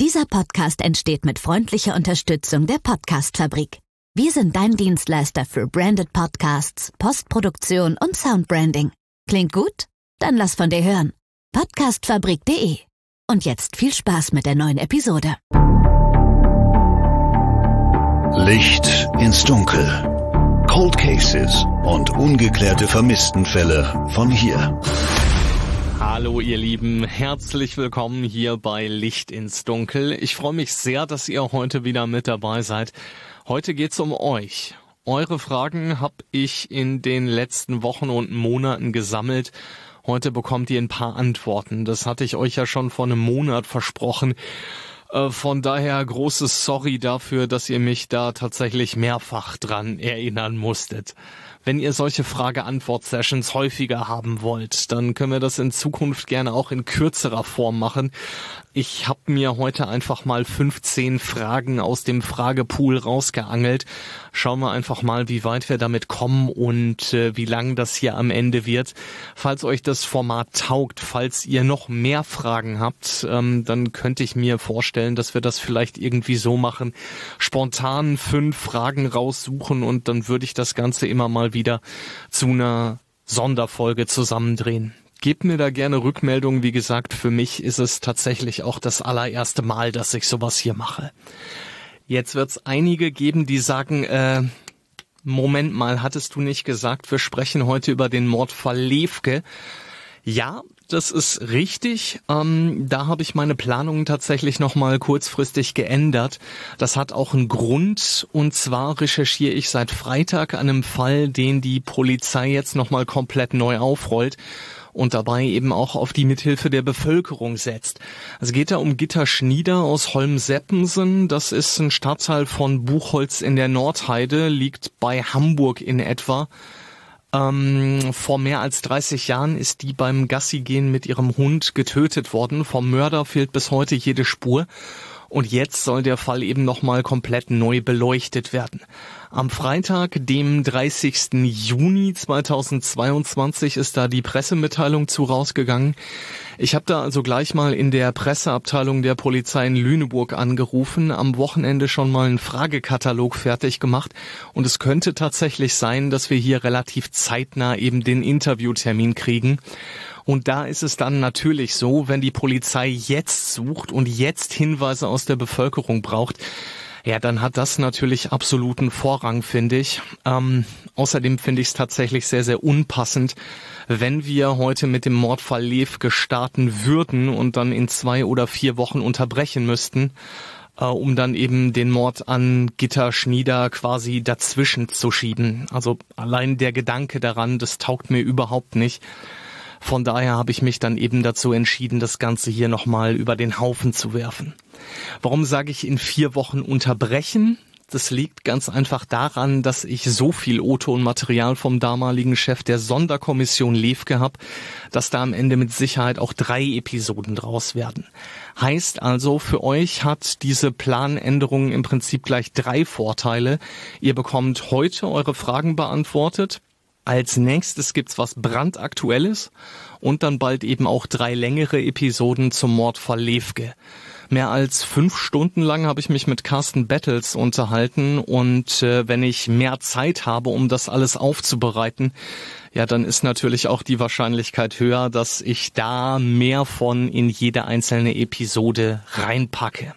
Dieser Podcast entsteht mit freundlicher Unterstützung der Podcast-Fabrik. Wir sind dein Dienstleister für Branded Podcasts, Postproduktion und Soundbranding. Klingt gut? Dann lass von dir hören. Podcastfabrik.de. Und jetzt viel Spaß mit der neuen Episode. Licht ins Dunkel. Cold Cases und ungeklärte Vermisstenfälle von hier. Hallo ihr Lieben, herzlich willkommen hier bei Licht ins Dunkel. Ich freue mich sehr, dass ihr heute wieder mit dabei seid. Heute geht's um euch. Eure Fragen habe ich in den letzten Wochen und Monaten gesammelt. Heute bekommt ihr ein paar Antworten. Das hatte ich euch ja schon vor einem Monat versprochen. Von daher großes Sorry dafür, dass ihr mich da tatsächlich mehrfach dran erinnern musstet. Wenn ihr solche Frage-Antwort-Sessions häufiger haben wollt, dann können wir das in Zukunft gerne auch in kürzerer Form machen. Ich habe mir heute einfach mal 15 Fragen aus dem Fragepool rausgeangelt. Schauen wir einfach mal, wie weit wir damit kommen und wie lang das hier am Ende wird. Falls euch das Format taugt, falls ihr noch mehr Fragen habt, dann könnte ich mir vorstellen, dass wir das vielleicht irgendwie so machen. Spontan 5 Fragen raussuchen und dann würde ich das Ganze immer mal wieder zu einer Sonderfolge zusammendrehen. Gebt mir da gerne Rückmeldungen. Wie gesagt, für mich ist es tatsächlich auch das allererste Mal, dass ich sowas hier mache. Jetzt wird es einige geben, die sagen, Moment mal, hattest du nicht gesagt, wir sprechen heute über den Mordfall Lefke? Ja, das ist richtig. Da habe ich meine Planungen tatsächlich nochmal kurzfristig geändert. Das hat auch einen Grund. Und zwar recherchiere ich seit Freitag an einem Fall, den die Polizei jetzt nochmal komplett neu aufrollt und dabei eben auch auf die Mithilfe der Bevölkerung setzt. Es geht da um Gitta Schnieder aus Holm-Seppensen. Das ist ein Stadtteil von Buchholz in der Nordheide, liegt bei Hamburg in etwa. Vor mehr als 30 Jahren ist die beim Gassigehen mit ihrem Hund getötet worden. Vom Mörder fehlt bis heute jede Spur. Und jetzt soll der Fall eben nochmal komplett neu beleuchtet werden. Am Freitag, dem 30. Juni 2022, ist da die Pressemitteilung zu rausgegangen. Ich habe da also gleich mal in der Presseabteilung der Polizei in Lüneburg angerufen, am Wochenende schon mal einen Fragekatalog fertig gemacht. Und es könnte tatsächlich sein, dass wir hier relativ zeitnah eben den Interviewtermin kriegen. Und da ist es dann natürlich so, wenn die Polizei jetzt sucht und jetzt Hinweise aus der Bevölkerung braucht, ja, dann hat das natürlich absoluten Vorrang, finde ich. Außerdem finde ich es tatsächlich sehr, sehr unpassend, wenn wir heute mit dem Mordfall Lefke starten würden und dann in 2 oder 4 Wochen unterbrechen müssten, um dann eben den Mord an Gitta Schnieder quasi dazwischen zu schieben. Also allein der Gedanke daran, das taugt mir überhaupt nicht. Von daher habe ich mich dann eben dazu entschieden, das Ganze hier nochmal über den Haufen zu werfen. Warum sage ich in 4 Wochen unterbrechen? Das liegt ganz einfach daran, dass ich so viel O-Ton-Material vom damaligen Chef der Sonderkommission Lefke habe, dass da am Ende mit Sicherheit auch 3 Episoden draus werden. Heißt also, für euch hat diese Planänderung im Prinzip gleich 3 Vorteile. Ihr bekommt heute eure Fragen beantwortet. Als nächstes gibt's was brandaktuelles und dann bald eben auch 3 längere Episoden zum Mordfall Lefke. Mehr als 5 Stunden lang habe ich mich mit Carsten Bettels unterhalten und wenn ich mehr Zeit habe, um das alles aufzubereiten, ja, dann ist natürlich auch die Wahrscheinlichkeit höher, dass ich da mehr von in jede einzelne Episode reinpacke.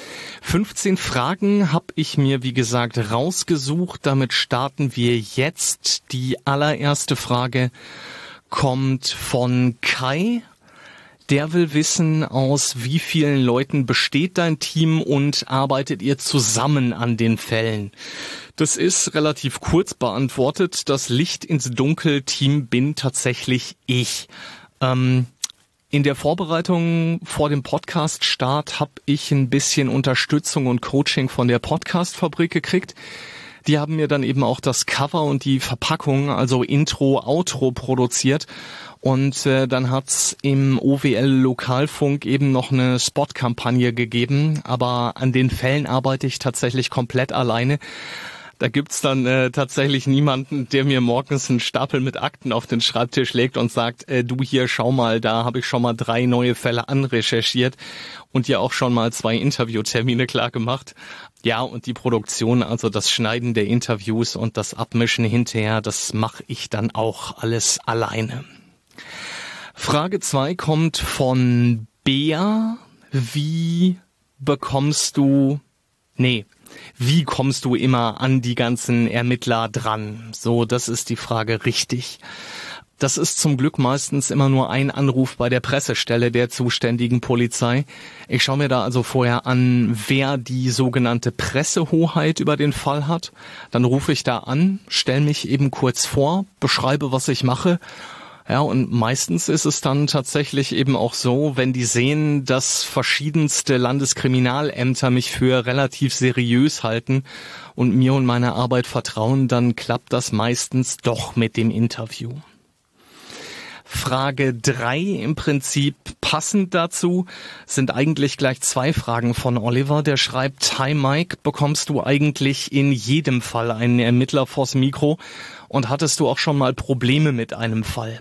15 Fragen habe ich mir, wie gesagt, rausgesucht. Damit starten wir jetzt. Die allererste Frage kommt von Kai. Der will wissen, aus wie vielen Leuten besteht dein Team und arbeitet ihr zusammen an den Fällen? Das ist relativ kurz beantwortet. Das Licht ins Dunkel-Team bin tatsächlich ich. In der Vorbereitung vor dem Podcast-Start habe ich ein bisschen Unterstützung und Coaching von der Podcast-Fabrik gekriegt. Die haben mir dann eben auch das Cover und die Verpackung, also Intro, Outro produziert. Und dann hat's im OWL-Lokalfunk eben noch eine Spot-Kampagne gegeben. Aber an den Fällen arbeite ich tatsächlich komplett alleine. Da gibt's dann tatsächlich niemanden, der mir morgens einen Stapel mit Akten auf den Schreibtisch legt und sagt, du hier, schau mal, da habe ich schon mal 3 neue Fälle anrecherchiert und dir auch schon mal 2 Interviewtermine klar gemacht. Ja, und die Produktion, also das Schneiden der Interviews und das Abmischen hinterher, das mache ich dann auch alles alleine. Frage 2 kommt von Bea. Wie kommst du immer an die ganzen Ermittler dran? So, das ist die Frage, richtig. Das ist zum Glück meistens immer nur ein Anruf bei der Pressestelle der zuständigen Polizei. Ich schaue mir da also vorher an, wer die sogenannte Pressehoheit über den Fall hat. Dann rufe ich da an, stelle mich eben kurz vor, beschreibe, was ich mache. Ja, und meistens ist es dann tatsächlich eben auch so, wenn die sehen, dass verschiedenste Landeskriminalämter mich für relativ seriös halten und mir und meiner Arbeit vertrauen, dann klappt das meistens doch mit dem Interview. Frage 3 im Prinzip passend dazu sind eigentlich gleich 2 Fragen von Oliver. Der schreibt, hi Mike, bekommst du eigentlich in jedem Fall einen Ermittler vors Mikro und hattest du auch schon mal Probleme mit einem Fall?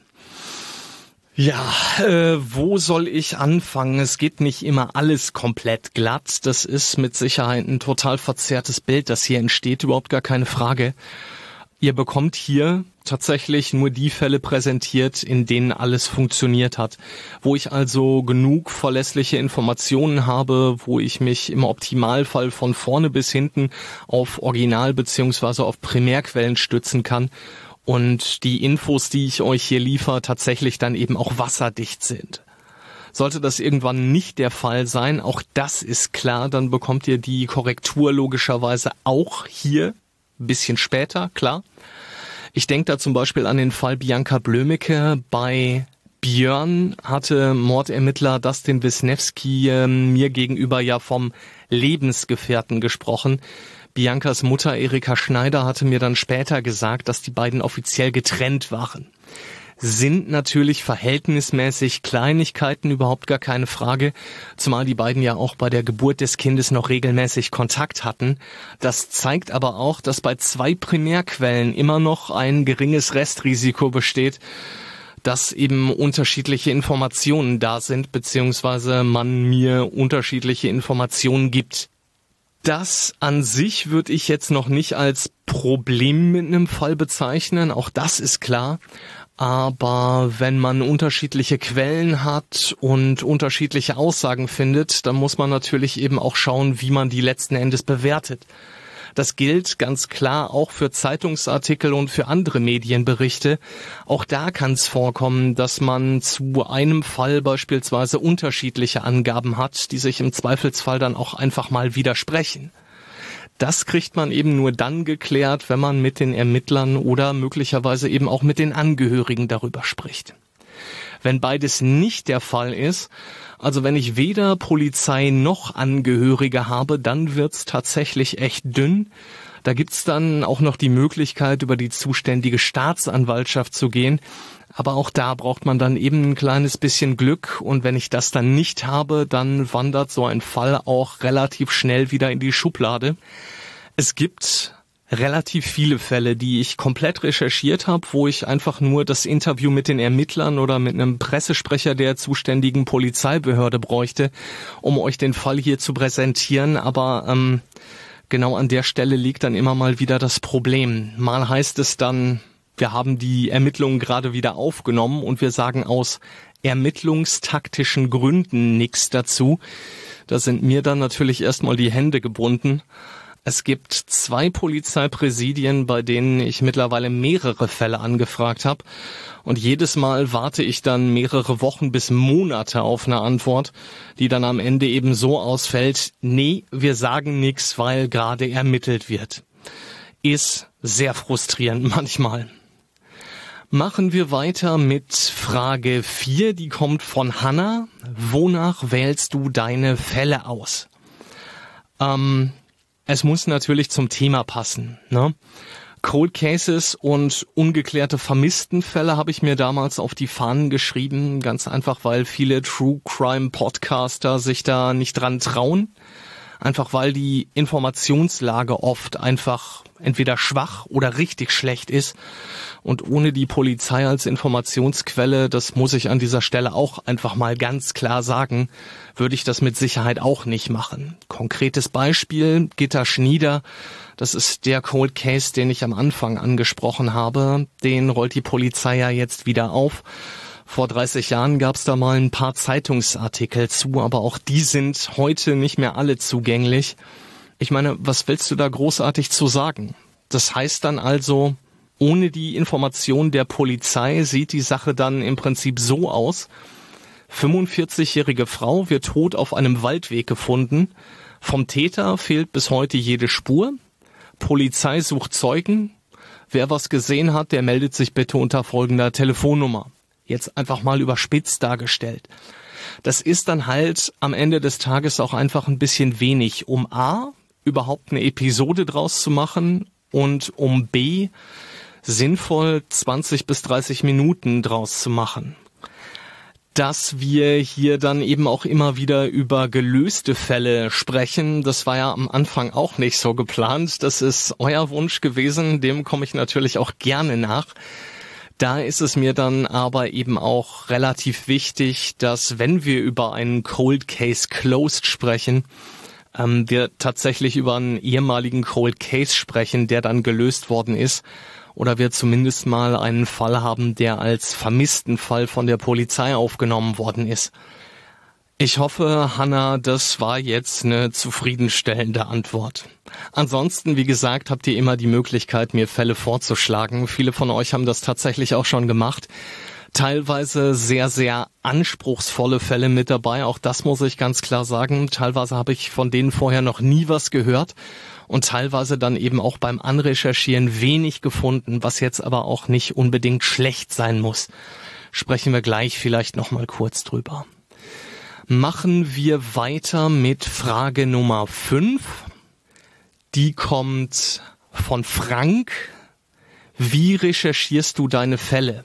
Ja, wo soll ich anfangen? Es geht nicht immer alles komplett glatt. Das ist mit Sicherheit ein total verzerrtes Bild, das hier entsteht, überhaupt gar keine Frage. Ihr bekommt hier tatsächlich nur die Fälle präsentiert, in denen alles funktioniert hat, wo ich also genug verlässliche Informationen habe, wo ich mich im Optimalfall von vorne bis hinten auf Original- bzw. auf Primärquellen stützen kann und die Infos, die ich euch hier liefere, tatsächlich dann eben auch wasserdicht sind. Sollte das irgendwann nicht der Fall sein, auch das ist klar, dann bekommt ihr die Korrektur logischerweise auch hier ein bisschen später, klar. Ich denke da zum Beispiel an den Fall Bianca Blömecke. Bei Björn hatte Mordermittler Dustin Wisniewski mir gegenüber ja vom Lebensgefährten gesprochen. Biancas Mutter Erika Schneider hatte mir dann später gesagt, dass die beiden offiziell getrennt waren. Sind natürlich verhältnismäßig Kleinigkeiten, überhaupt gar keine Frage, zumal die beiden ja auch bei der Geburt des Kindes noch regelmäßig Kontakt hatten. Das zeigt aber auch, dass bei 2 Primärquellen immer noch ein geringes Restrisiko besteht, dass eben unterschiedliche Informationen da sind, beziehungsweise man mir unterschiedliche Informationen gibt. Das an sich würde ich jetzt noch nicht als Problem mit einem Fall bezeichnen, auch das ist klar. Aber wenn man unterschiedliche Quellen hat und unterschiedliche Aussagen findet, dann muss man natürlich eben auch schauen, wie man die letzten Endes bewertet. Das gilt ganz klar auch für Zeitungsartikel und für andere Medienberichte. Auch da kann es vorkommen, dass man zu einem Fall beispielsweise unterschiedliche Angaben hat, die sich im Zweifelsfall dann auch einfach mal widersprechen. Das kriegt man eben nur dann geklärt, wenn man mit den Ermittlern oder möglicherweise eben auch mit den Angehörigen darüber spricht. Wenn beides nicht der Fall ist, also wenn ich weder Polizei noch Angehörige habe, dann wird's tatsächlich echt dünn. Da gibt's dann auch noch die Möglichkeit, über die zuständige Staatsanwaltschaft zu gehen. Aber auch da braucht man dann eben ein kleines bisschen Glück. Und wenn ich das dann nicht habe, dann wandert so ein Fall auch relativ schnell wieder in die Schublade. Es gibt relativ viele Fälle, die ich komplett recherchiert habe, wo ich einfach nur das Interview mit den Ermittlern oder mit einem Pressesprecher der zuständigen Polizeibehörde bräuchte, um euch den Fall hier zu präsentieren. Aber genau an der Stelle liegt dann immer mal wieder das Problem. Mal heißt es dann, wir haben die Ermittlungen gerade wieder aufgenommen und wir sagen aus ermittlungstaktischen Gründen nichts dazu. Da sind mir dann natürlich erstmal die Hände gebunden. Es gibt 2 Polizeipräsidien, bei denen ich mittlerweile mehrere Fälle angefragt habe. Und jedes Mal warte ich dann mehrere Wochen bis Monate auf eine Antwort, die dann am Ende eben so ausfällt, nee, wir sagen nichts, weil gerade ermittelt wird. Ist sehr frustrierend manchmal. Machen wir weiter mit Frage 4, die kommt von Hanna. Wonach wählst du deine Fälle aus? Es muss natürlich zum Thema passen, ne? Cold Cases und ungeklärte Vermisstenfälle habe ich mir damals auf die Fahnen geschrieben, ganz einfach, weil viele True Crime Podcaster sich da nicht dran trauen. Einfach weil die Informationslage oft einfach entweder schwach oder richtig schlecht ist. Und ohne die Polizei als Informationsquelle, das muss ich an dieser Stelle auch einfach mal ganz klar sagen, würde ich das mit Sicherheit auch nicht machen. Konkretes Beispiel, Gitta Schnieder, das ist der Cold Case, den ich am Anfang angesprochen habe. Den rollt die Polizei ja jetzt wieder auf. Vor 30 Jahren gab es da mal ein paar Zeitungsartikel zu, aber auch die sind heute nicht mehr alle zugänglich. Ich meine, was willst du da großartig zu sagen? Das heißt dann also, ohne die Information der Polizei sieht die Sache dann im Prinzip so aus: 45-jährige Frau wird tot auf einem Waldweg gefunden. Vom Täter fehlt bis heute jede Spur. Polizei sucht Zeugen. Wer was gesehen hat, der meldet sich bitte unter folgender Telefonnummer. Jetzt einfach mal überspitzt dargestellt. Das ist dann halt am Ende des Tages auch einfach ein bisschen wenig, um A, überhaupt eine Episode draus zu machen und um B, sinnvoll 20 bis 30 Minuten draus zu machen. Dass wir hier dann eben auch immer wieder über gelöste Fälle sprechen, das war ja am Anfang auch nicht so geplant. Das ist euer Wunsch gewesen, dem komme ich natürlich auch gerne nach. Da ist es mir dann aber eben auch relativ wichtig, dass, wenn wir über einen Cold Case Closed sprechen, wir tatsächlich über einen ehemaligen Cold Case sprechen, der dann gelöst worden ist, oder wir zumindest mal einen Fall haben, der als vermissten Fall von der Polizei aufgenommen worden ist. Ich hoffe, Hanna, das war jetzt eine zufriedenstellende Antwort. Ansonsten, wie gesagt, habt ihr immer die Möglichkeit, mir Fälle vorzuschlagen. Viele von euch haben das tatsächlich auch schon gemacht. Teilweise sehr, sehr anspruchsvolle Fälle mit dabei. Auch das muss ich ganz klar sagen. Teilweise habe ich von denen vorher noch nie was gehört und teilweise dann eben auch beim Anrecherchieren wenig gefunden, was jetzt aber auch nicht unbedingt schlecht sein muss. Sprechen wir gleich vielleicht noch mal kurz drüber. Machen wir weiter mit Frage Nummer 5. Die kommt von Frank. Wie recherchierst du deine Fälle?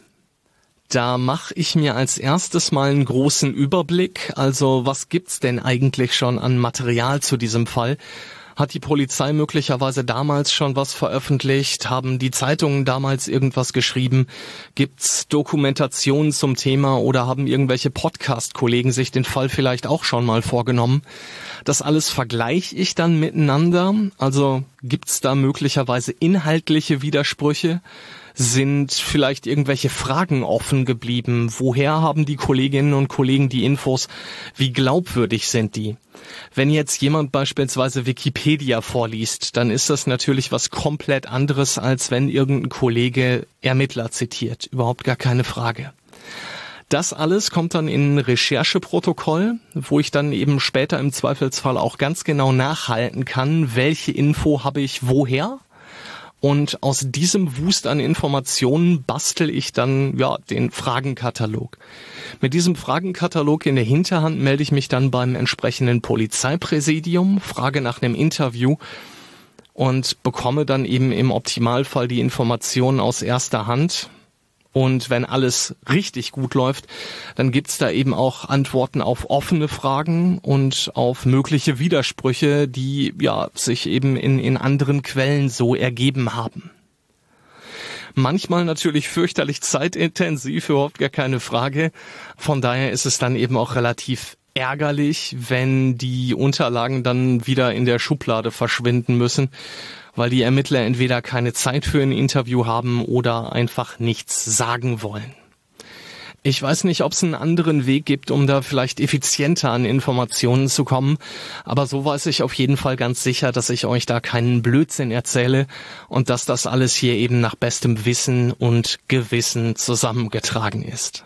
Da mache ich mir als erstes mal einen großen Überblick. Also was gibt's denn eigentlich schon an Material zu diesem Fall? Hat die Polizei möglicherweise damals schon was veröffentlicht? Haben die Zeitungen damals irgendwas geschrieben? Gibt's Dokumentationen zum Thema oder haben irgendwelche Podcast-Kollegen sich den Fall vielleicht auch schon mal vorgenommen? Das alles vergleiche ich dann miteinander. Also gibt's da möglicherweise inhaltliche Widersprüche? Sind vielleicht irgendwelche Fragen offen geblieben? Woher haben die Kolleginnen und Kollegen die Infos? Wie glaubwürdig sind die? Wenn jetzt jemand beispielsweise Wikipedia vorliest, dann ist das natürlich was komplett anderes, als wenn irgendein Kollege Ermittler zitiert. Überhaupt gar keine Frage. Das alles kommt dann in ein Rechercheprotokoll, wo ich dann eben später im Zweifelsfall auch ganz genau nachhalten kann, welche Info habe ich woher. Und aus diesem Wust an Informationen bastel ich dann den Fragenkatalog. Mit diesem Fragenkatalog in der Hinterhand melde ich mich dann beim entsprechenden Polizeipräsidium, frage nach einem Interview und bekomme dann eben im Optimalfall die Informationen aus erster Hand. Und wenn alles richtig gut läuft, dann gibt's da eben auch Antworten auf offene Fragen und auf mögliche Widersprüche, die sich eben in anderen Quellen so ergeben haben. Manchmal natürlich fürchterlich zeitintensiv, überhaupt gar keine Frage. Von daher ist es dann eben auch relativ ärgerlich, wenn die Unterlagen dann wieder in der Schublade verschwinden müssen, weil die Ermittler entweder keine Zeit für ein Interview haben oder einfach nichts sagen wollen. Ich weiß nicht, ob es einen anderen Weg gibt, um da vielleicht effizienter an Informationen zu kommen, aber so weiß ich auf jeden Fall ganz sicher, dass ich euch da keinen Blödsinn erzähle und dass das alles hier eben nach bestem Wissen und Gewissen zusammengetragen ist.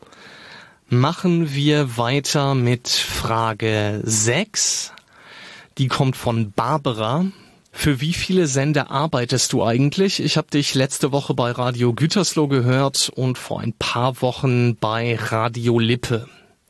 Machen wir weiter mit Frage 6. Die kommt von Barbara. Für wie viele Sender arbeitest du eigentlich? Ich habe dich letzte Woche bei Radio Gütersloh gehört und vor ein paar Wochen bei Radio Lippe.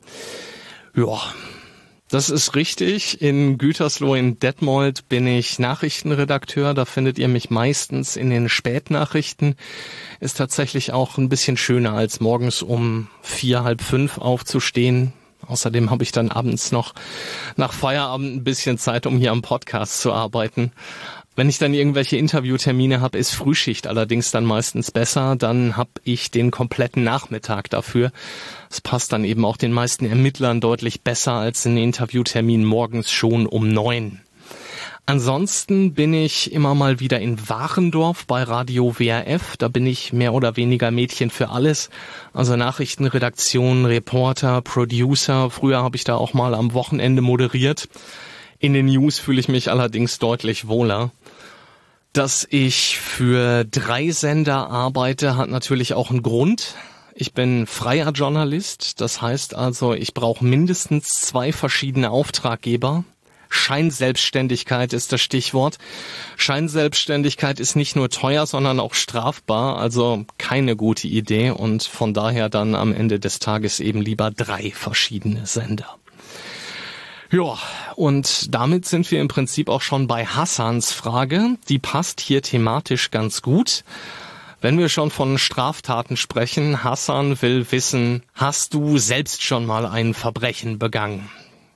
Ja, das ist richtig. In Gütersloh in Detmold bin ich Nachrichtenredakteur. Da findet ihr mich meistens in den Spätnachrichten. Ist tatsächlich auch ein bisschen schöner, als morgens um 4, halb 5 aufzustehen. Außerdem habe ich dann abends noch nach Feierabend ein bisschen Zeit, um hier am Podcast zu arbeiten. Wenn ich dann irgendwelche Interviewtermine habe, ist Frühschicht allerdings dann meistens besser. Dann habe ich den kompletten Nachmittag dafür. Das passt dann eben auch den meisten Ermittlern deutlich besser als ein Interviewtermin morgens schon um 9. Ansonsten bin ich immer mal wieder in Warendorf bei Radio WRF. Da bin ich mehr oder weniger Mädchen für alles. Also Nachrichtenredaktion, Reporter, Producer. Früher habe ich da auch mal am Wochenende moderiert. In den News fühle ich mich allerdings deutlich wohler. Dass ich für 3 Sender arbeite, hat natürlich auch einen Grund. Ich bin freier Journalist. Das heißt also, ich brauche mindestens 2 verschiedene Auftraggeber. Scheinselbstständigkeit ist das Stichwort. Scheinselbstständigkeit ist nicht nur teuer, sondern auch strafbar, also keine gute Idee und von daher dann am Ende des Tages eben lieber 3 verschiedene Sender. Ja, und damit sind wir im Prinzip auch schon bei Hassans Frage. Die passt hier thematisch ganz gut. Wenn wir schon von Straftaten sprechen, Hassan will wissen, hast du selbst schon mal ein Verbrechen begangen?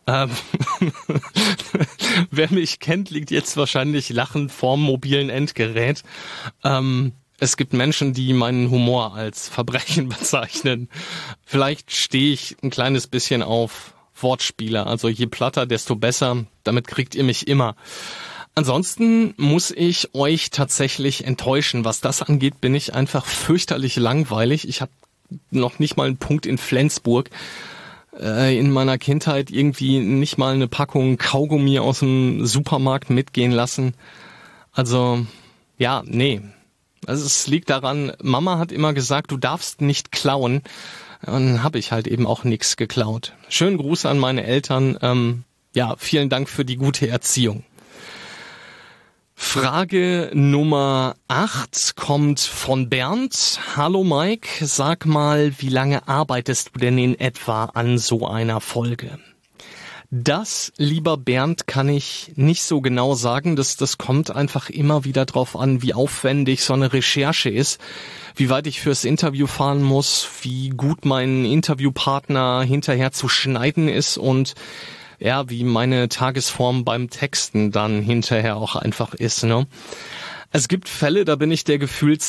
Wer mich kennt, liegt jetzt wahrscheinlich lachend vorm mobilen Endgerät. Es gibt Menschen, die meinen Humor als Verbrechen bezeichnen. Vielleicht stehe ich ein kleines bisschen auf Wortspiele. Also je platter, desto besser. Damit kriegt ihr mich immer. Ansonsten muss ich euch tatsächlich enttäuschen. Was das angeht, bin ich einfach fürchterlich langweilig. Ich habe noch nicht mal einen Punkt in Flensburg. In meiner Kindheit irgendwie nicht mal eine Packung Kaugummi aus dem Supermarkt mitgehen lassen. Also, ja, nee. Also es liegt daran, Mama hat immer gesagt, du darfst nicht klauen. Dann habe ich halt eben auch nichts geklaut. Schönen Gruß an meine Eltern. Ja, vielen Dank für die gute Erziehung. Frage Nummer 8 kommt von Bernd. Hallo Mike, sag mal, wie lange arbeitest du denn in etwa an so einer Folge? Das, lieber Bernd, kann ich nicht so genau sagen. Das kommt einfach immer wieder drauf an, wie aufwendig so eine Recherche ist, wie weit ich fürs Interview fahren muss, wie gut mein Interviewpartner hinterher zu schneiden ist und ja, wie meine Tagesform beim Texten dann hinterher auch einfach ist, ne? Es gibt Fälle, da bin ich der gefühlt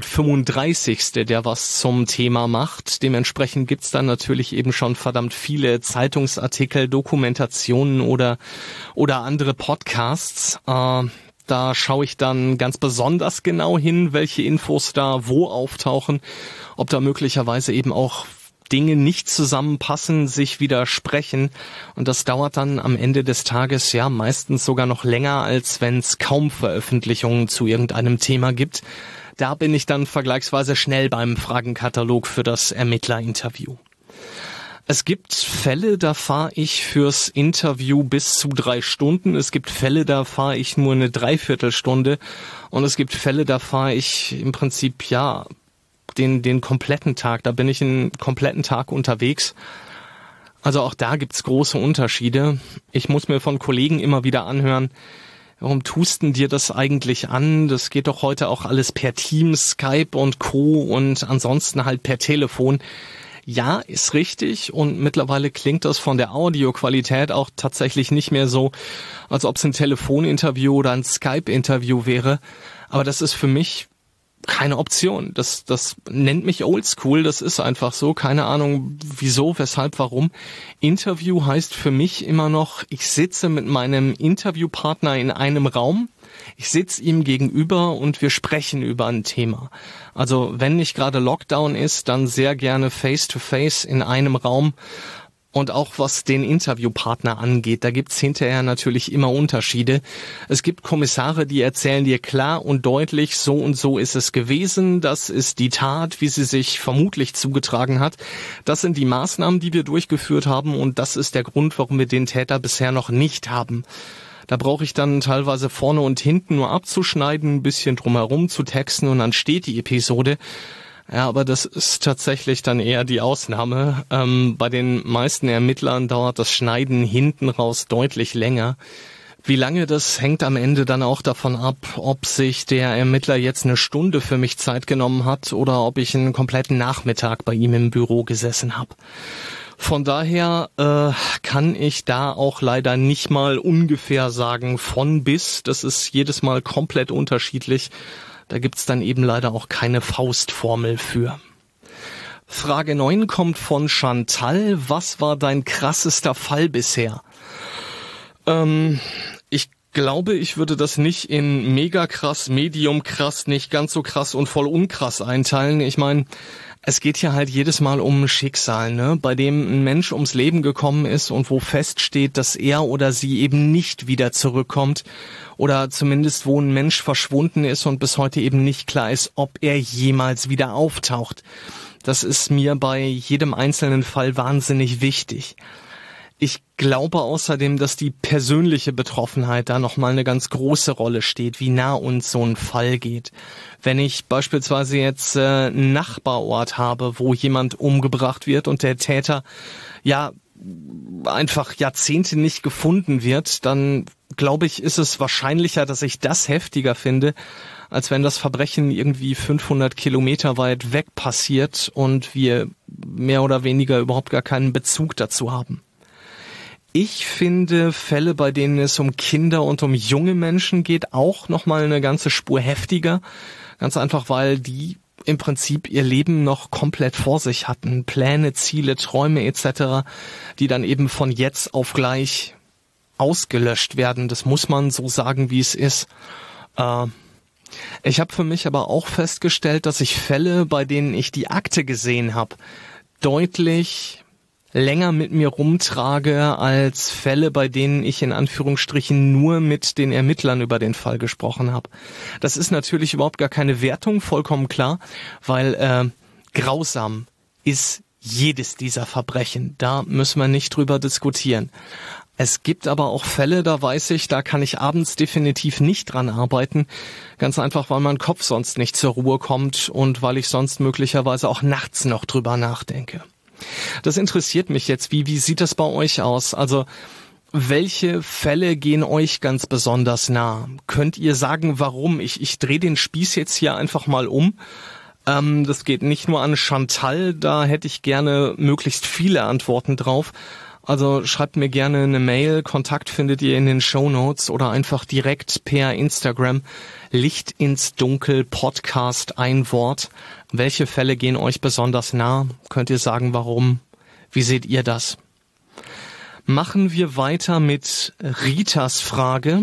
235. der was zum Thema macht. Dementsprechend gibt's dann natürlich eben schon verdammt viele Zeitungsartikel, Dokumentationen oder andere Podcasts. Da schaue ich dann ganz besonders genau hin, welche Infos da wo auftauchen, ob da möglicherweise eben auch Dinge nicht zusammenpassen, sich widersprechen. Und das dauert dann am Ende des Tages ja meistens sogar noch länger, als wenn es kaum Veröffentlichungen zu irgendeinem Thema gibt. Da bin ich dann vergleichsweise schnell beim Fragenkatalog für das Ermittlerinterview. Es gibt Fälle, da fahre ich fürs Interview bis zu 3 Stunden. Es gibt Fälle, da fahre ich nur eine Dreiviertelstunde. Und es gibt Fälle, da fahre ich im Prinzip ja den kompletten Tag, da bin ich einen kompletten Tag unterwegs. Also auch da gibt's große Unterschiede. Ich muss mir von Kollegen immer wieder anhören, warum tust denn dir das eigentlich an? Das geht doch heute auch alles per Teams, Skype und Co. und ansonsten halt per Telefon. Ja, ist richtig und mittlerweile klingt das von der Audioqualität auch tatsächlich nicht mehr so, als ob es ein Telefoninterview oder ein Skype-Interview wäre. Aber das ist für mich keine Option. Das nennt mich oldschool, das ist einfach so. Keine Ahnung, wieso, weshalb, warum. Interview heißt für mich immer noch, ich sitze mit meinem Interviewpartner in einem Raum, ich sitze ihm gegenüber und wir sprechen über ein Thema. Also wenn nicht gerade Lockdown ist, dann sehr gerne face-to-face in einem Raum. Und auch was den Interviewpartner angeht, da gibt's hinterher natürlich immer Unterschiede. Es gibt Kommissare, die erzählen dir klar und deutlich, so und so ist es gewesen, das ist die Tat, wie sie sich vermutlich zugetragen hat. Das sind die Maßnahmen, die wir durchgeführt haben und das ist der Grund, warum wir den Täter bisher noch nicht haben. Da brauche ich dann teilweise vorne und hinten nur abzuschneiden, ein bisschen drumherum zu texten und dann steht die Episode. Ja, aber das ist tatsächlich dann eher die Ausnahme. Bei den meisten Ermittlern dauert das Schneiden hinten raus deutlich länger. Wie lange, das hängt am Ende dann auch davon ab, ob sich der Ermittler jetzt eine Stunde für mich Zeit genommen hat oder ob ich einen kompletten Nachmittag bei ihm im Büro gesessen habe. Von daher kann ich da auch leider nicht mal ungefähr sagen von bis. Das ist jedes Mal komplett unterschiedlich. Da gibt's dann eben leider auch keine Faustformel für. Frage 9 kommt von Chantal. Was war dein krassester Fall bisher? Ich glaube, ich würde das nicht in mega krass, medium krass, nicht ganz so krass und voll unkrass einteilen. Ich meine, es geht hier halt jedes Mal um Schicksal, ne? Bei dem ein Mensch ums Leben gekommen ist und wo feststeht, dass er oder sie eben nicht wieder zurückkommt oder zumindest wo ein Mensch verschwunden ist und bis heute eben nicht klar ist, ob er jemals wieder auftaucht. Das ist mir bei jedem einzelnen Fall wahnsinnig wichtig. Ich glaube außerdem, dass die persönliche Betroffenheit da nochmal eine ganz große Rolle steht, wie nah uns so ein Fall geht. Wenn ich beispielsweise jetzt einen Nachbarort habe, wo jemand umgebracht wird und der Täter ja einfach Jahrzehnte nicht gefunden wird, dann glaube ich, ist es wahrscheinlicher, dass ich das heftiger finde, als wenn das Verbrechen irgendwie 500 Kilometer weit weg passiert und wir mehr oder weniger überhaupt gar keinen Bezug dazu haben. Ich finde Fälle, bei denen es um Kinder und um junge Menschen geht, auch nochmal eine ganze Spur heftiger. Ganz einfach, weil die im Prinzip ihr Leben noch komplett vor sich hatten. Pläne, Ziele, Träume etc., die dann eben von jetzt auf gleich ausgelöscht werden. Das muss man so sagen, wie es ist. Ich habe für mich aber auch festgestellt, dass ich Fälle, bei denen ich die Akte gesehen habe, deutlich länger mit mir rumtrage als Fälle, bei denen ich in Anführungsstrichen nur mit den Ermittlern über den Fall gesprochen habe. Das ist natürlich überhaupt gar keine Wertung, vollkommen klar, weil grausam ist jedes dieser Verbrechen. Da müssen wir nicht drüber diskutieren. Es gibt aber auch Fälle, da weiß ich, da kann ich abends definitiv nicht dran arbeiten. Ganz einfach, weil mein Kopf sonst nicht zur Ruhe kommt und weil ich sonst möglicherweise auch nachts noch drüber nachdenke. Das interessiert mich jetzt. Wie sieht das bei euch aus? Also, welche Fälle gehen euch ganz besonders nah? Könnt ihr sagen, warum? Ich drehe den Spieß jetzt hier einfach mal um. Das geht nicht nur an Chantal, da hätte ich gerne möglichst viele Antworten drauf. Also schreibt mir gerne eine Mail, Kontakt findet ihr in den Shownotes oder einfach direkt per Instagram. Licht ins Dunkel Podcast, ein Wort. Welche Fälle gehen euch besonders nah? Könnt ihr sagen, warum? Wie seht ihr das? Machen wir weiter mit Ritas Frage.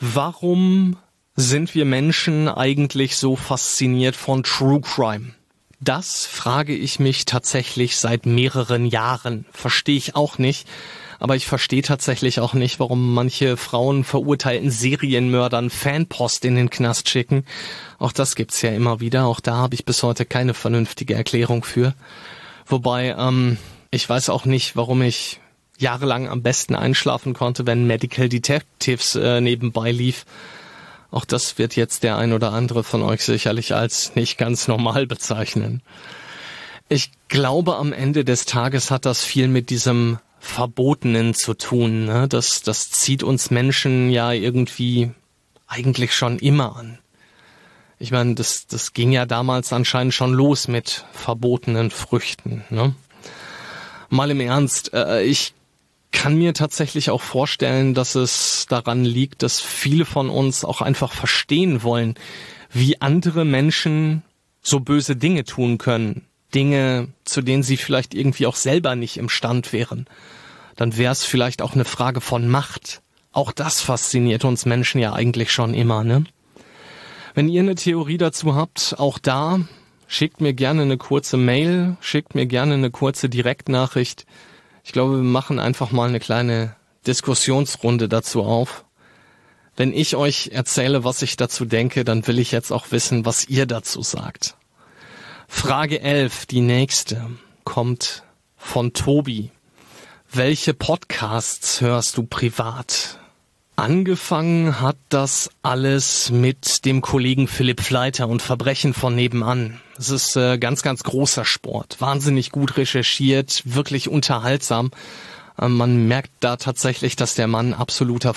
Warum sind wir Menschen eigentlich so fasziniert von True Crime? Das frage ich mich tatsächlich seit mehreren Jahren. Verstehe ich auch nicht. Aber ich verstehe tatsächlich auch nicht, warum manche Frauen verurteilten Serienmördern Fanpost in den Knast schicken. Auch das gibt's ja immer wieder. Auch da habe ich bis heute keine vernünftige Erklärung für. Wobei, ich weiß auch nicht, warum ich jahrelang am besten einschlafen konnte, wenn Medical Detectives nebenbei lief. Auch das wird jetzt der ein oder andere von euch sicherlich als nicht ganz normal bezeichnen. Ich glaube, am Ende des Tages hat das viel mit diesem Verbotenen zu tun, ne? Das zieht uns Menschen ja irgendwie eigentlich schon immer an. Ich meine, das ging ja damals anscheinend schon los mit verbotenen Früchten, ne? Mal im Ernst, ich kann mir tatsächlich auch vorstellen, dass es daran liegt, dass viele von uns auch einfach verstehen wollen, wie andere Menschen so böse Dinge tun können. Dinge, zu denen sie vielleicht irgendwie auch selber nicht imstand wären. Dann wäre es vielleicht auch eine Frage von Macht. Auch das fasziniert uns Menschen ja eigentlich schon immer, ne? Wenn ihr eine Theorie dazu habt, auch da, schickt mir gerne eine kurze Mail, schickt mir gerne eine kurze Direktnachricht. Ich glaube, wir machen einfach mal eine kleine Diskussionsrunde dazu auf. Wenn ich euch erzähle, was ich dazu denke, dann will ich jetzt auch wissen, was ihr dazu sagt. Frage 11, die nächste, kommt von Tobi. Welche Podcasts hörst du privat? Angefangen hat das alles mit dem Kollegen Philipp Fleiter und Verbrechen von nebenan. Es ist ganz, ganz großer Sport. Wahnsinnig gut recherchiert, wirklich unterhaltsam. Man merkt da tatsächlich, dass der Mann absoluter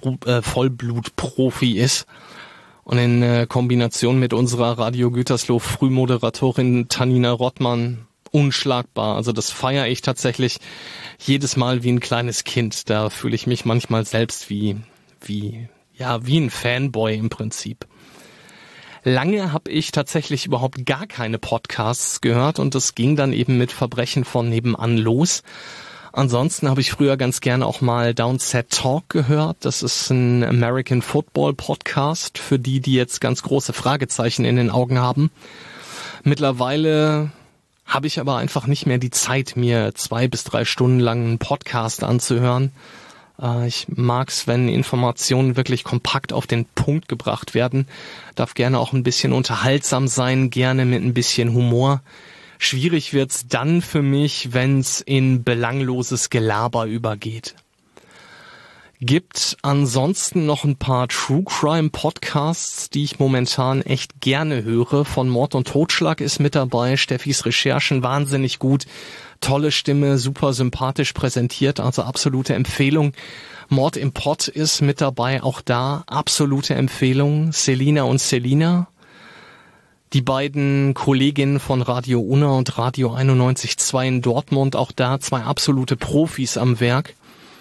Vollblutprofi ist. Und in Kombination mit unserer Radio Gütersloh Frühmoderatorin Tanina Rottmann unschlagbar. Also das feiere ich tatsächlich jedes Mal wie ein kleines Kind. Da fühle ich mich manchmal selbst wie ein Fanboy im Prinzip. Lange habe ich tatsächlich überhaupt gar keine Podcasts gehört und das ging dann eben mit Verbrechen von nebenan los. Ansonsten habe ich früher ganz gerne auch mal Downset Talk gehört. Das ist ein American Football Podcast für die jetzt ganz große Fragezeichen in den Augen haben. Mittlerweile habe ich aber einfach nicht mehr die Zeit, mir 2 bis 3 Stunden lang einen Podcast anzuhören. Ich mag's, wenn Informationen wirklich kompakt auf den Punkt gebracht werden. Darf gerne auch ein bisschen unterhaltsam sein, gerne mit ein bisschen Humor. Schwierig wird's dann für mich, wenn's in belangloses Gelaber übergeht. Gibt ansonsten noch ein paar True Crime Podcasts, die ich momentan echt gerne höre. Von Mord und Totschlag ist mit dabei. Steffis Recherchen wahnsinnig gut. Tolle Stimme, super sympathisch präsentiert, also absolute Empfehlung. Mord im Pott ist mit dabei, auch da absolute Empfehlung. Selina und Selina. Die beiden Kolleginnen von Radio Unna und Radio 91.2 in Dortmund, auch da 2 absolute Profis am Werk.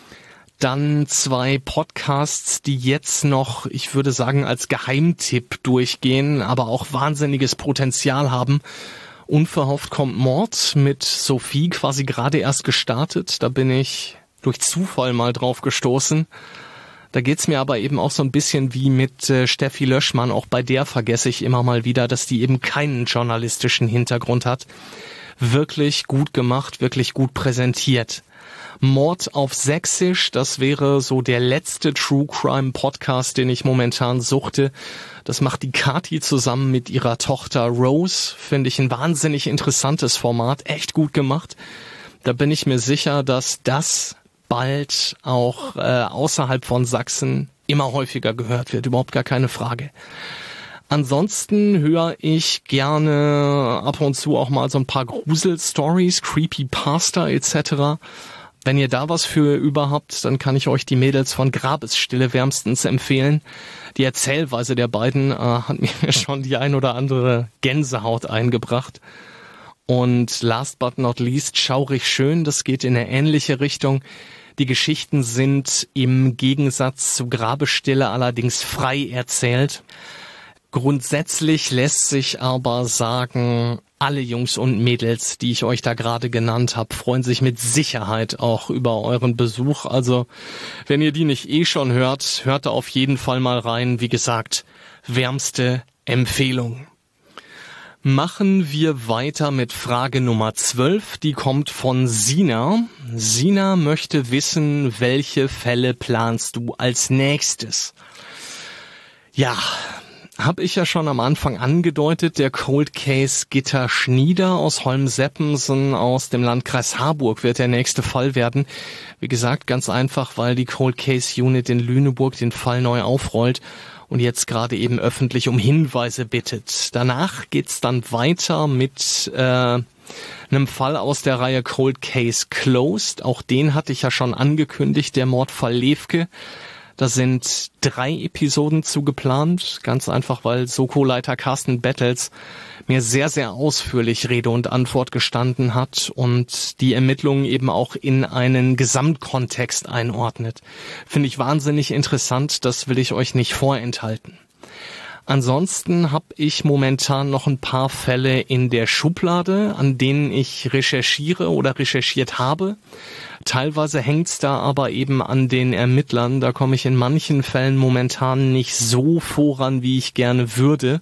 Dann 2 Podcasts, die jetzt noch, ich würde sagen, als Geheimtipp durchgehen, aber auch wahnsinniges Potenzial haben. Unverhofft kommt Mord mit Sophie, quasi gerade erst gestartet. Da bin ich durch Zufall mal drauf gestoßen. Da geht's mir aber eben auch so ein bisschen wie mit Steffi Löschmann. Auch bei der vergesse ich immer mal wieder, dass die eben keinen journalistischen Hintergrund hat. Wirklich gut gemacht, wirklich gut präsentiert. Mord auf Sächsisch, das wäre so der letzte True Crime Podcast, den ich momentan suchte. Das macht die Kathi zusammen mit ihrer Tochter Rose. Finde ich ein wahnsinnig interessantes Format, echt gut gemacht. Da bin ich mir sicher, dass das bald auch außerhalb von Sachsen immer häufiger gehört wird, überhaupt gar keine Frage. Ansonsten höre ich gerne ab und zu auch mal so ein paar Gruselstories, Creepypasta etc. Wenn ihr da was für überhaupt, dann kann ich euch die Mädels von Grabesstille wärmstens empfehlen. Die Erzählweise der beiden hat mir schon die ein oder andere Gänsehaut eingebracht. Und last but not least, Schaurig schön, das geht in eine ähnliche Richtung. Die Geschichten sind im Gegensatz zu Grabesstille allerdings frei erzählt. Grundsätzlich lässt sich aber sagen, alle Jungs und Mädels, die ich euch da gerade genannt habe, freuen sich mit Sicherheit auch über euren Besuch. Also, wenn ihr die nicht schon hört, hört da auf jeden Fall mal rein. Wie gesagt, wärmste Empfehlung. Machen wir weiter mit Frage Nummer 12. Die kommt von Sina. Sina möchte wissen, welche Fälle planst du als nächstes? Ja, habe ich ja schon am Anfang angedeutet, der Cold Case Gitta Schnieder aus Holm-Seppensen aus dem Landkreis Harburg wird der nächste Fall werden. Wie gesagt, ganz einfach, weil die Cold Case Unit in Lüneburg den Fall neu aufrollt und jetzt gerade eben öffentlich um Hinweise bittet. Danach geht's dann weiter mit einem Fall aus der Reihe Cold Case Closed. Auch den hatte ich ja schon angekündigt, der Mordfall Lewke. Da sind 3 Episoden zu geplant, ganz einfach, weil Soko-Leiter Carsten Bettels mir sehr, sehr ausführlich Rede und Antwort gestanden hat und die Ermittlungen eben auch in einen Gesamtkontext einordnet. Finde ich wahnsinnig interessant, das will ich euch nicht vorenthalten. Ansonsten habe ich momentan noch ein paar Fälle in der Schublade, an denen ich recherchiere oder recherchiert habe. Teilweise hängt's da aber eben an den Ermittlern. Da komme ich in manchen Fällen momentan nicht so voran, wie ich gerne würde.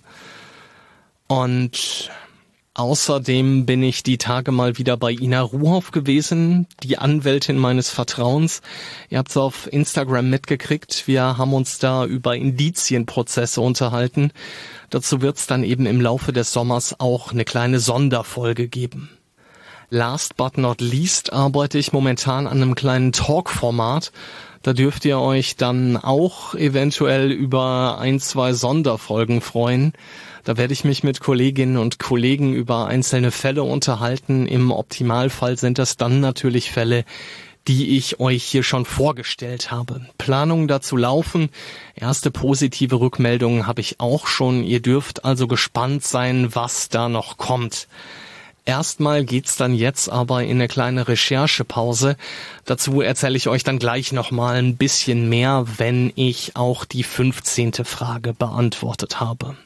Und außerdem bin ich die Tage mal wieder bei Ina Ruhoff gewesen, die Anwältin meines Vertrauens. Ihr habt's auf Instagram mitgekriegt. Wir haben uns da über Indizienprozesse unterhalten. Dazu wird's dann eben im Laufe des Sommers auch eine kleine Sonderfolge geben. Last but not least arbeite ich momentan an einem kleinen Talk-Format. Da dürft ihr euch dann auch eventuell über 1, 2 Sonderfolgen freuen. Da werde ich mich mit Kolleginnen und Kollegen über einzelne Fälle unterhalten. Im Optimalfall sind das dann natürlich Fälle, die ich euch hier schon vorgestellt habe. Planungen dazu laufen. Erste positive Rückmeldungen habe ich auch schon. Ihr dürft also gespannt sein, was da noch kommt. Erstmal geht's dann jetzt aber in eine kleine Recherchepause. Dazu erzähle ich euch dann gleich nochmal ein bisschen mehr, wenn ich auch die 15. Frage beantwortet habe.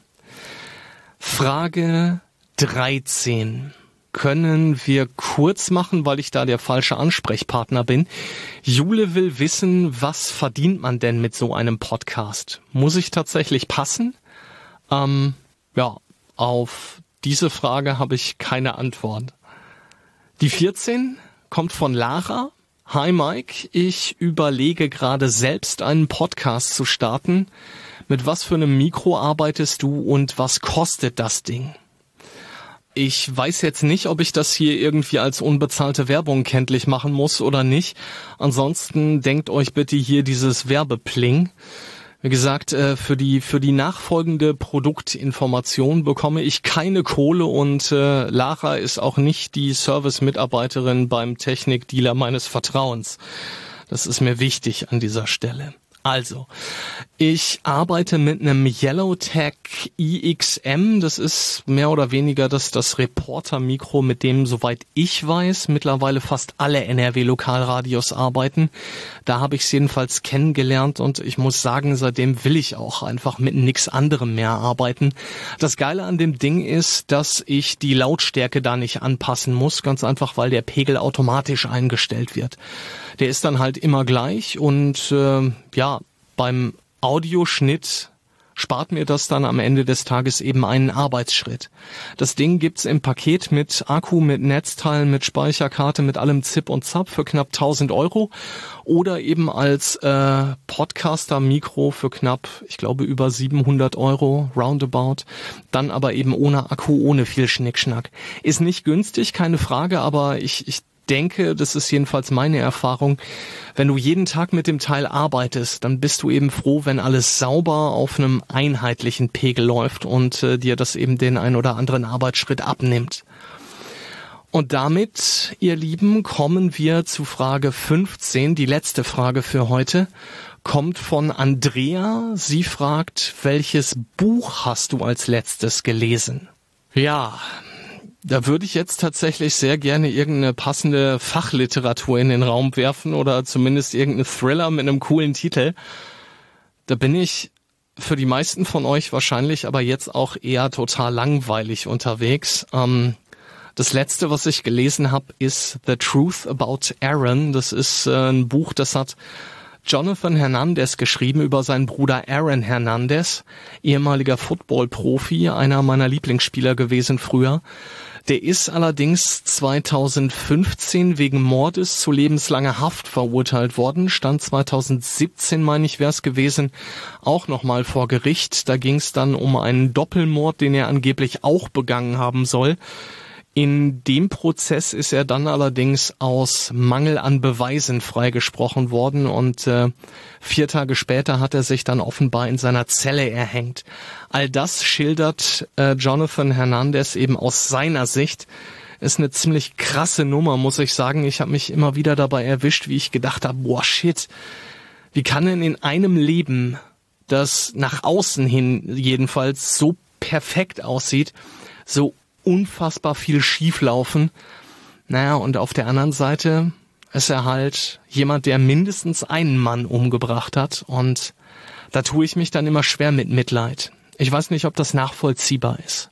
Frage 13 können wir kurz machen, weil ich da der falsche Ansprechpartner bin. Jule will wissen, was verdient man denn mit so einem Podcast? Muss ich tatsächlich passen? Auf diese Frage habe ich keine Antwort. Die 14 kommt von Lara. Hi Mike, ich überlege gerade selbst einen Podcast zu starten. Mit was für einem Mikro arbeitest du und was kostet das Ding? Ich weiß jetzt nicht, ob ich das hier irgendwie als unbezahlte Werbung kenntlich machen muss oder nicht. Ansonsten denkt euch bitte hier dieses Werbepling. Wie gesagt, für die nachfolgende Produktinformation bekomme ich keine Kohle und Lara ist auch nicht die Service-Mitarbeiterin beim Technikdealer meines Vertrauens. Das ist mir wichtig an dieser Stelle. Also, ich arbeite mit einem Yellowtech IXM, das ist mehr oder weniger das Reporter-Mikro, mit dem, soweit ich weiß, mittlerweile fast alle NRW-Lokalradios arbeiten. Da habe ich es jedenfalls kennengelernt und ich muss sagen, seitdem will ich auch einfach mit nichts anderem mehr arbeiten. Das Geile an dem Ding ist, dass ich die Lautstärke da nicht anpassen muss, ganz einfach, weil der Pegel automatisch eingestellt wird. Der ist dann halt immer gleich und beim Audioschnitt spart mir das dann am Ende des Tages eben einen Arbeitsschritt. Das Ding gibt's im Paket mit Akku, mit Netzteilen, mit Speicherkarte, mit allem Zip und Zap für knapp 1.000 € oder eben als Podcaster-Mikro für knapp, ich glaube, über 700 € roundabout. Dann aber eben ohne Akku, ohne viel Schnickschnack. Ist nicht günstig, keine Frage, aber ich denke, das ist jedenfalls meine Erfahrung, wenn du jeden Tag mit dem Teil arbeitest, dann bist du eben froh, wenn alles sauber auf einem einheitlichen Pegel läuft und dir das eben den ein oder anderen Arbeitsschritt abnimmt. Und damit, ihr Lieben, kommen wir zu Frage 15, die letzte Frage für heute, kommt von Andrea. Sie fragt, welches Buch hast du als letztes gelesen? Ja, da würde ich jetzt tatsächlich sehr gerne irgendeine passende Fachliteratur in den Raum werfen oder zumindest irgendeine Thriller mit einem coolen Titel. Da bin ich für die meisten von euch wahrscheinlich aber jetzt auch eher total langweilig unterwegs. Das letzte, was ich gelesen habe, ist The Truth About Aaron. Das ist ein Buch, das hat Jonathan Hernandez geschrieben über seinen Bruder Aaron Hernandez, ehemaliger Football-Profi, einer meiner Lieblingsspieler gewesen früher. Der ist allerdings 2015 wegen Mordes zu lebenslanger Haft verurteilt worden, stand 2017, meine ich, wäre es gewesen, auch nochmal vor Gericht. Da ging es dann um einen Doppelmord, den er angeblich auch begangen haben soll. In dem Prozess ist er dann allerdings aus Mangel an Beweisen freigesprochen worden und 4 Tage später hat er sich dann offenbar in seiner Zelle erhängt. All das schildert Jonathan Hernandez eben aus seiner Sicht. Ist eine ziemlich krasse Nummer, muss ich sagen. Ich habe mich immer wieder dabei erwischt, wie ich gedacht habe, boah, shit, wie kann denn in einem Leben, das nach außen hin jedenfalls so perfekt aussieht, so unfassbar viel schieflaufen. Naja, und auf der anderen Seite ist er halt jemand, der mindestens einen Mann umgebracht hat und da tue ich mich dann immer schwer mit Mitleid. Ich weiß nicht, ob das nachvollziehbar ist.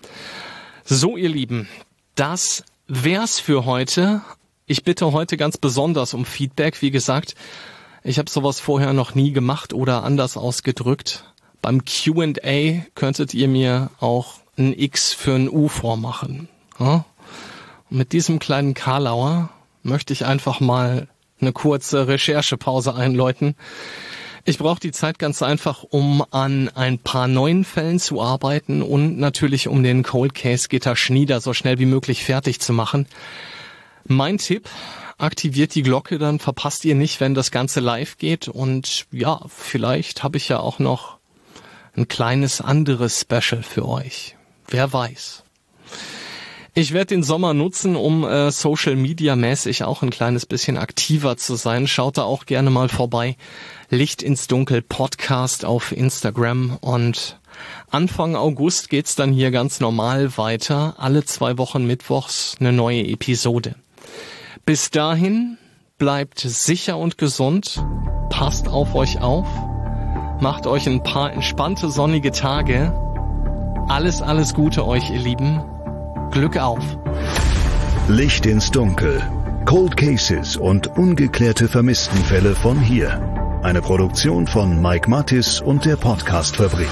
So, ihr Lieben, das wär's für heute. Ich bitte heute ganz besonders um Feedback. Wie gesagt, ich habe sowas vorher noch nie gemacht oder anders ausgedrückt. Beim Q&A könntet ihr mir auch ein X für ein U vormachen. Ja? Und mit diesem kleinen Karlauer möchte ich einfach mal eine kurze Recherchepause einläuten. Ich brauche die Zeit ganz einfach, um an ein paar neuen Fällen zu arbeiten und natürlich um den Cold Case Gitter Schnieder so schnell wie möglich fertig zu machen. Mein Tipp, aktiviert die Glocke, dann verpasst ihr nicht, wenn das Ganze live geht. Und ja, vielleicht habe ich ja auch noch ein kleines anderes Special für euch. Wer weiß. Ich werde den Sommer nutzen, um Social Media mäßig auch ein kleines bisschen aktiver zu sein. Schaut da auch gerne mal vorbei. Licht ins Dunkel Podcast auf Instagram und Anfang August geht's dann hier ganz normal weiter. Alle 2 Wochen mittwochs eine neue Episode. Bis dahin bleibt sicher und gesund. Passt auf euch auf. Macht euch ein paar entspannte, sonnige Tage. Alles Gute euch, ihr Lieben. Glück auf. Licht ins Dunkel. Cold Cases und ungeklärte Vermisstenfälle von hier. Eine Produktion von Mike Mattis und der Podcast-Fabrik.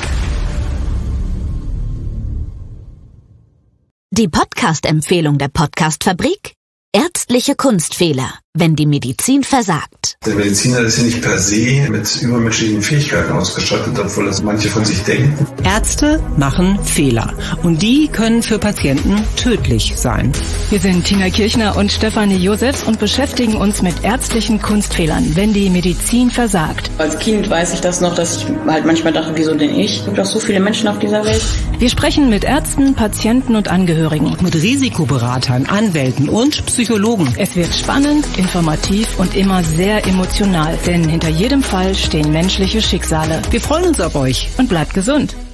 Die Podcast-Empfehlung der Podcast-Fabrik: Ärztliche Kunstfehler, wenn die Medizin versagt. Der Mediziner ist ja nicht per se mit übermenschlichen Fähigkeiten ausgestattet, obwohl das manche von sich denken. Ärzte machen Fehler und die können für Patienten tödlich sein. Wir sind Tina Kirchner und Stefanie Josefs und beschäftigen uns mit ärztlichen Kunstfehlern, wenn die Medizin versagt. Als Kind weiß ich das noch, dass ich halt manchmal dachte, wieso denn ich? Es gibt doch so viele Menschen auf dieser Welt. Wir sprechen mit Ärzten, Patienten und Angehörigen. Mit Risikoberatern, Anwälten und Psychologen. Es wird spannend, informativ und immer sehr emotional, denn hinter jedem Fall stehen menschliche Schicksale. Wir freuen uns auf euch und bleibt gesund.